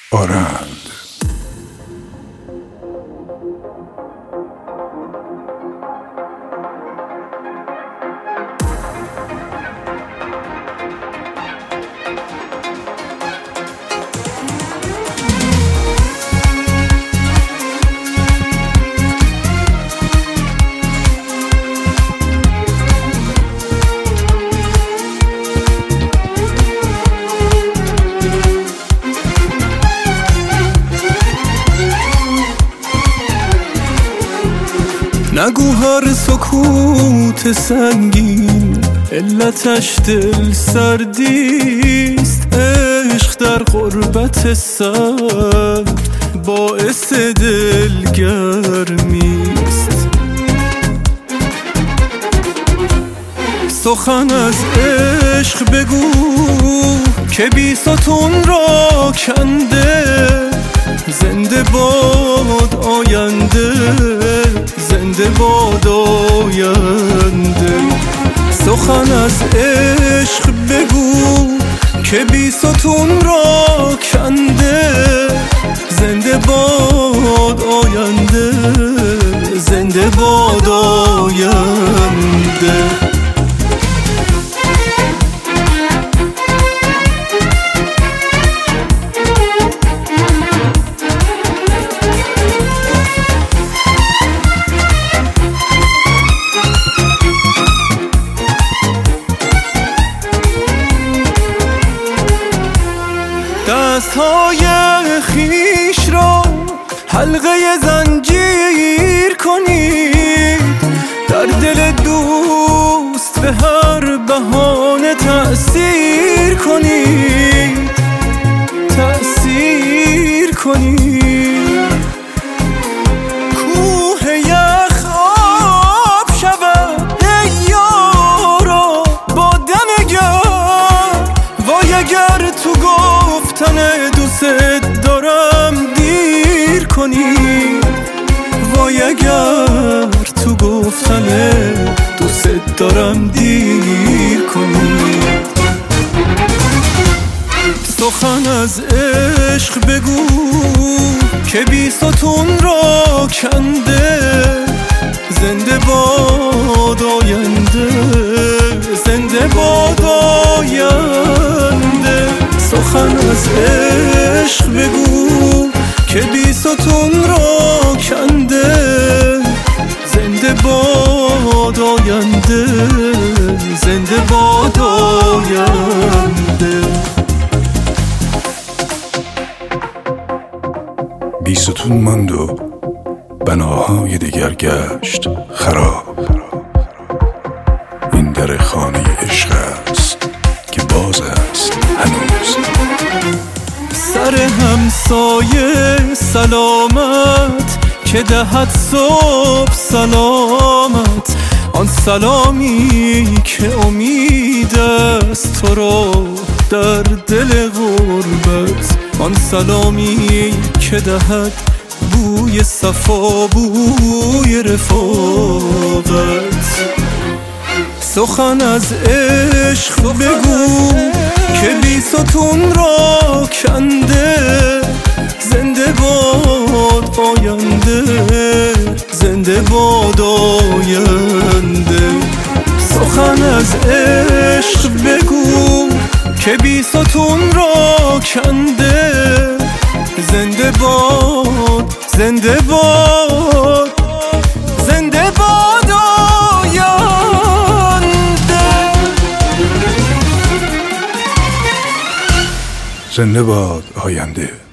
آرند. نگو هر سکوت سنگین علتش دل سردیست. عشق در غربت سرد باعث دلگرمیست. سخن از عشق بگو که بیستون را کنده. زنده باد آینده، زنده باد آینده. سخن از عشق بگو که بیستون را کنده. زنده باد آینده، زنده باد آینده. دستهای خیش را حلقه زنجیر کنید. در دل دوست به هر بهانه تأثیر کنید، تأثیر کنید. کوه یخ آب شود ای یارا با دم گرم. وای اگر تو گفتن دوست دارم دیر کنی. وای اگر تو گفتن دوست دارم دیر کنی. سخن از عشق بگو که بیستون را کنده. زنده باد آینده، زنده باد آینده. سخن از عشق بگو که بیستون را کنده. زنده باد آینده، زنده باد آینده. بیستون ماند و بناهای دیگر گشت خراب. این در خانه عشق است که باز است هنوز. سر همسایه سلامت که دهد صبح سلامت. آن سلامی که امید است تو را در دل غربت. آن سلامی که دهد بوی صفا، بوی رفاقت. سخن از عشق بگو که بیستون را کنده. زنده باد آینده، زنده باد آینده. سخن از عشق بگو که بیستون را کنده. زنده باد، زنده باد، زنده باد آینده. زنده باد آینده.